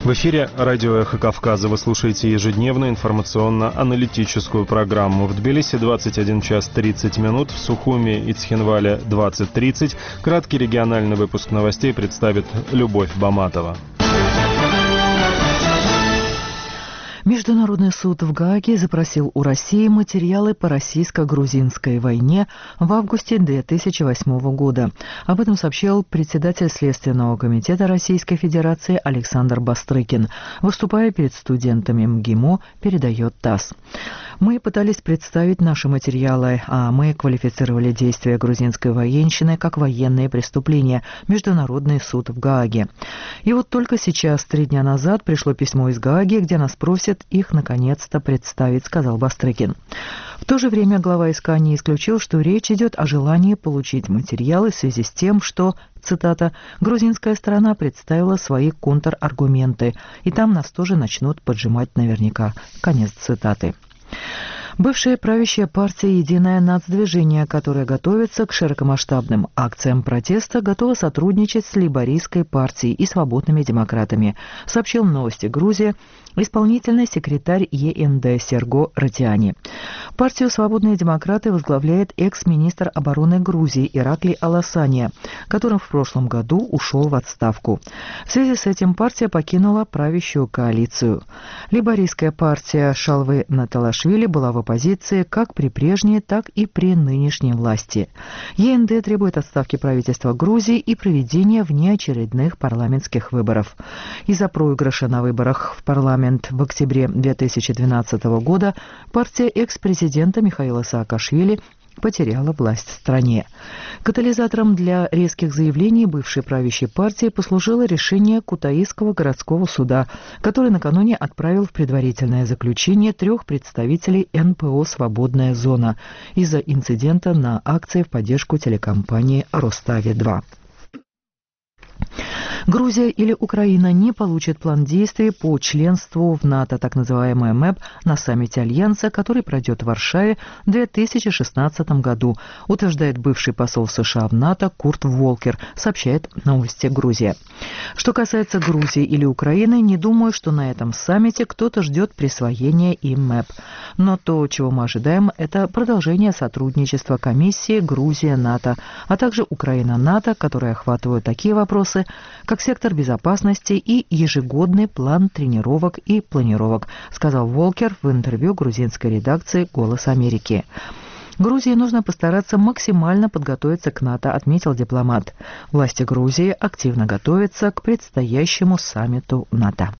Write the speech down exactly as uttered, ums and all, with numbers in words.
В эфире радио «Эхо Кавказа». Вы слушаете ежедневную информационно-аналитическую программу. В Тбилиси двадцать один час тридцать минут, в Сухуми и Цхинвале двадцать тридцать. Краткий региональный выпуск новостей представит Любовь Баматова. Международный суд в Гааге запросил у России материалы по российско-грузинской войне в августе две тысячи восьмого года. Об этом сообщил председатель Следственного комитета Российской Федерации Александр Бастрыкин. Выступая перед студентами МГИМО, передает ТАСС. Мы пытались представить наши материалы, а мы квалифицировали действия грузинской военщины как военные преступления. Международный суд в Гааге. И вот только сейчас, три дня назад, пришло письмо из Гааги, где нас просят их наконец-то представить, сказал Бастрыкин. В то же время глава СК не исключил, что речь идет о желании получить материалы в связи с тем, что, цитата, «грузинская сторона представила свои контраргументы, и там нас тоже начнут поджимать наверняка». Конец цитаты. Бывшая правящая партия «Единое нацдвижение», которая готовится к широкомасштабным акциям протеста, готова сотрудничать с лейбористской партией и свободными демократами, сообщил «Новости Грузии» исполнительный секретарь ЕНД Серго Ратиани. Партию «Свободные демократы» возглавляет экс-министр обороны Грузии Ираклий Аласания, который в прошлом году ушел в отставку. В связи с этим партия покинула правящую коалицию. Лейбористская партия Шалвы Наталашвили была в оппозиции как при прежней, так и при нынешней власти. ЕНД требует отставки правительства Грузии и проведения внеочередных парламентских выборов. Из-за проигрыша на выборах в парламент в октябре две тысячи двенадцатого года партия экс-президента Михаила Саакашвили потеряла власть в стране. Катализатором для резких заявлений бывшей правящей партии послужило решение Кутаисского городского суда, который накануне отправил в предварительное заключение трех представителей эн пэ о «Свободная зона» из-за инцидента на акции в поддержку телекомпании «Рустави-два». Грузия или Украина не получат план действий по членству в НАТО, так называемый МЭП, на саммите Альянса, который пройдет в Варшаве в две тысячи шестнадцатом году, утверждает бывший посол США в НАТО Курт Волкер, сообщает «Новости Грузия». Что касается Грузии или Украины, не думаю, что на этом саммите кто-то ждет присвоения им МЭП. Но то, чего мы ожидаем, это продолжение сотрудничества Комиссии Грузия-НАТО, а также Украина-НАТО, которые охватывают такие вопросы, как сектор безопасности и ежегодный план тренировок и планировок, сказал Волкер в интервью грузинской редакции «Голос Америки». Грузии нужно постараться максимально подготовиться к НАТО, отметил дипломат. Власти Грузии активно готовятся к предстоящему саммиту НАТО.